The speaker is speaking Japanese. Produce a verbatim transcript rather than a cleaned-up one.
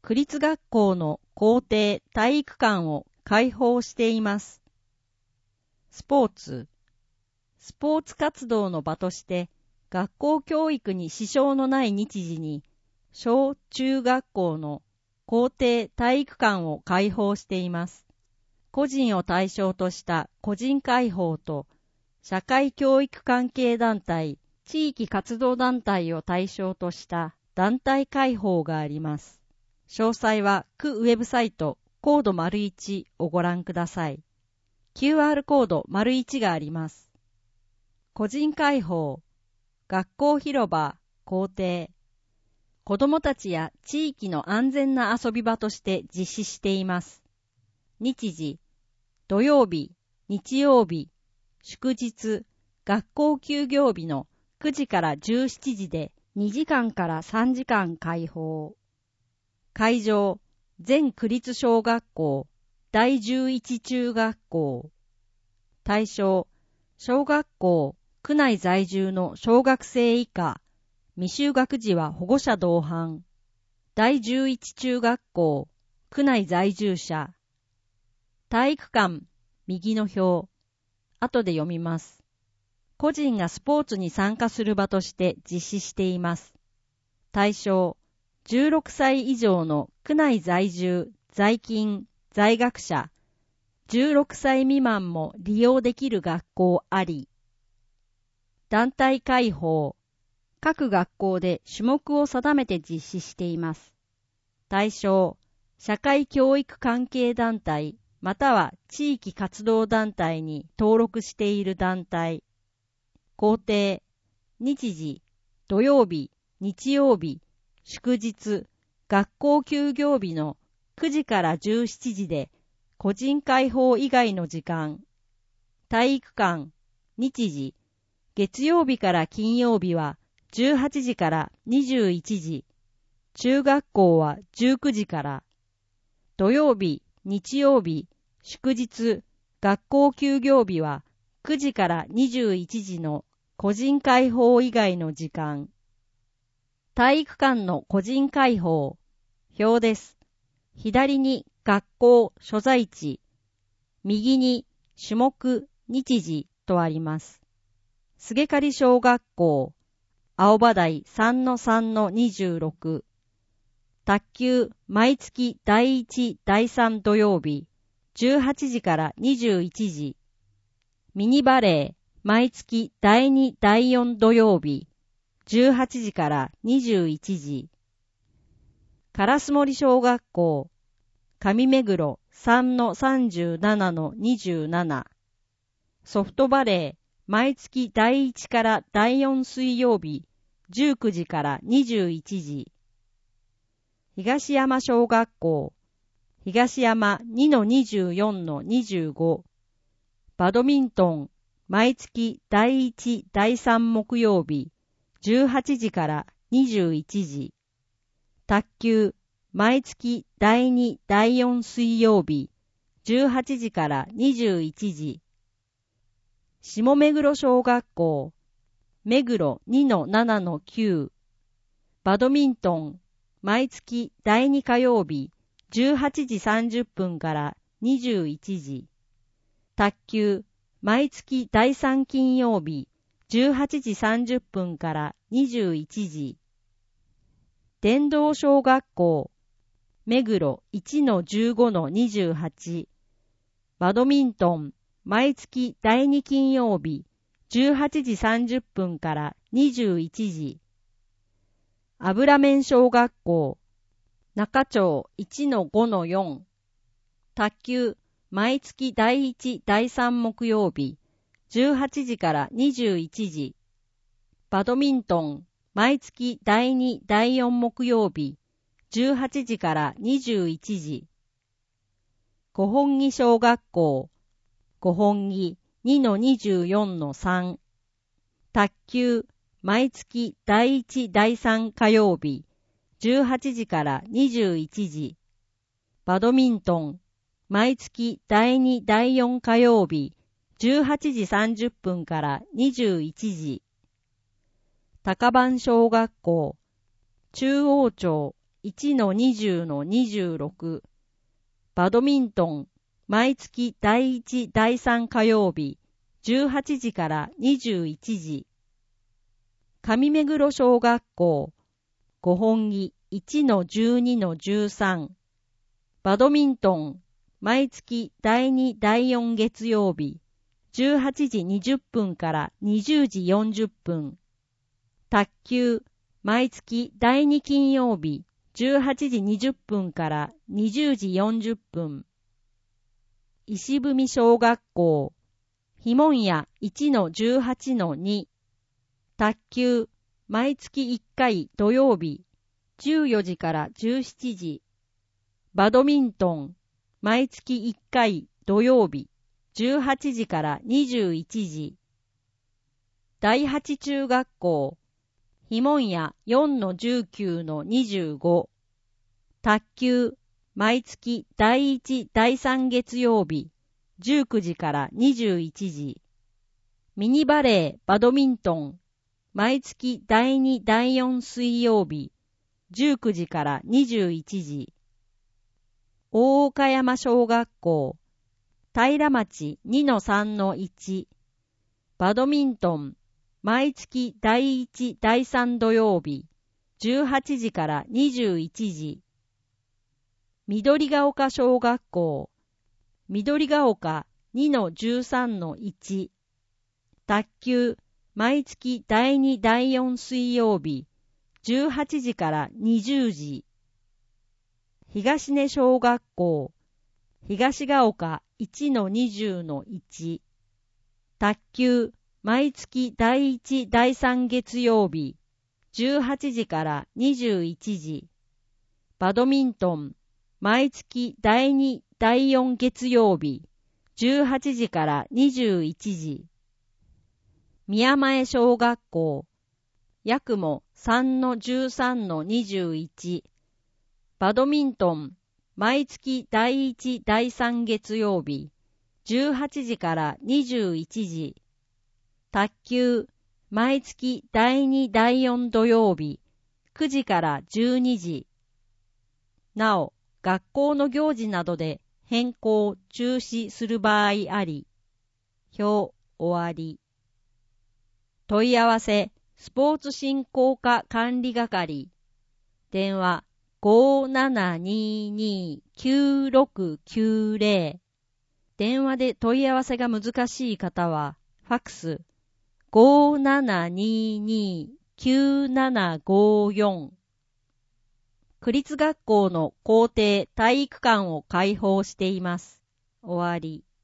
区立学校の校庭体育館を開放しています。スポーツ。スポーツ活動の場として学校教育に支障のない日時に小中学校の校庭体育館を開放しています。個人を対象とした個人開放と社会教育関係団体、地域活動団体を対象とした団体開放があります。詳細は区ウェブサイトコード ①いち をご覧ください。キューアール コード ①いち があります。個人開放、学校広場、校庭。子どもたちや地域の安全な遊び場として実施しています。日時、土曜日、日曜日、祝日、学校休業日のくじからじゅうしちじでにじかんからさんじかん開放。会場、全区立小学校、だいじゅういち中学校。対象、小学校、区内在住の小学生以下、未就学児は保護者同伴。だいじゅういち中学校、区内在住者。体育館、右の表。後で読みます。個人がスポーツに参加する場として実施しています。対象、じゅうろくさい以上の区内在住、在勤、在学者。じゅうろくさい未満も利用できる学校あり。団体開放。各学校で種目を定めて実施しています。対象、社会教育関係団体または地域活動団体に登録している団体。校庭、日時、土曜日、日曜日、祝日、学校休業日のくじからじゅうしちじで個人開放以外の時間。体育館、日時、月曜日から金曜日はじゅうはちじからにじゅういちじ、中学校はじゅうくじから、土曜日、日曜日、祝日、学校休業日はくじからにじゅういちじの個人開放以外の時間。体育館の個人開放、表です。左に学校所在地、右に種目日時とあります。菅刈小学校、青葉台 さんのさんのにじゅうろく。卓球、毎月だいいち、だいさん土曜日、じゅうはちじからにじゅういちじ。ミニバレー、毎月だいに、だいよん土曜日、じゅうはちじからにじゅういちじ。烏森小学校、上目黒 さんのさんじゅうななのにじゅうなな。ソフトバレー、毎月だいいちからだいよん水曜日、じゅうくじからにじゅういちじ。東山小学校、東山 にのにじゅうよんのにじゅうご。バドミントン、毎月だいいち、だいさん木曜日、じゅうはちじからにじゅういちじ。卓球、毎月だいに、だいよん水曜日、じゅうはちじからにじゅういちじ。下目黒小学校、目黒 にのななのきゅう。バドミントン、毎月だいに火曜日、じゅうはちじさんじゅっぷんからにじゅういちじ。卓球、毎月だいさん金曜日、じゅうはちじさんじゅっぷんからにじゅういちじ。伝道小学校、目黒 いちのじゅうごのにじゅうはち。バドミントン、毎月だいに金曜日、じゅうはちじさんじゅっぷんからにじゅういちじ。油面小学校、中町 いちのごのよん。卓球、毎月だいいち、だいさん木曜日、じゅうはちじからにじゅういちじ。バドミントン、毎月だいに、だいよん木曜日、じゅうはちじからにじゅういちじ。五本木小学校、五本木 にのにじゅうよんのさん。卓球、毎月だいいち、だいさん火曜日、じゅうはちじからにじゅういちじ。バドミントン、毎月だいに、だいよん火曜日、じゅうはちじさんじゅっぷんからにじゅういちじ。高番小学校、中央町いちのにじゅうのにじゅうろく。バドミントン、毎月だいいち、だいさん火曜日、じゅうはちじからにじゅういちじ。上目黒小学校、ご本木いちのじゅうにのじゅうさん。バドミントン、毎月だいに、だいよん月曜日、じゅうはちじにじゅっぷんからにじゅうじよんじゅっぷん。卓球、毎月だいに金曜日、じゅうはちじにじゅっぷんからにじゅうじよんじゅっぷん。石踏小学校、ひもんやいちのじゅうはちのに。卓球、毎月いっかい土曜日、じゅうよじからじゅうしちじ。バドミントン、毎月いっかい土曜日、じゅうはちじからにじゅういちじ。第八中学校、ひもんやよんのじゅうきゅうのにじゅうご。卓球、毎月だいいち、だいさん月曜日、じゅうくじからにじゅういちじ。ミニバレー、バドミントン、毎月だいに、だいよん水曜日、じゅうくじからにじゅういちじ。大岡山小学校、平町にのさんのいち。バドミントン、毎月だいいち、だいさん土曜日、じゅうはちじからにじゅういちじ。緑が丘小学校、緑が丘にのじゅうさんのいち。卓球、毎月だいに、だいよん水曜日、じゅうはちじからにじゅうじ。東根小学校、東が丘いちのにじゅうのいち。卓球、毎月だいいち、だいさん月曜日、じゅうはちじからにじゅういちじ。バドミントン、毎月だいに、だいよん月曜日、じゅうはちじからにじゅういちじ。宮前小学校、八雲さんのじゅうさんのにじゅういち。バドミントン、毎月だいいち、だいさん月曜日、じゅうはちじからにじゅういちじ。卓球、毎月だいに、だいよん土曜日、くじからじゅうにじ。なお、学校の行事などで変更、中止する場合あり。表、終わり。問い合わせ、スポーツ振興課管理係。電話、ごーななにーにーきゅうろくきゅうぜろ。電話で問い合わせが難しい方は、ファックス、ごーななにーにーきゅうななごーよん。区立学校の校庭体育館を開放しています。終わり。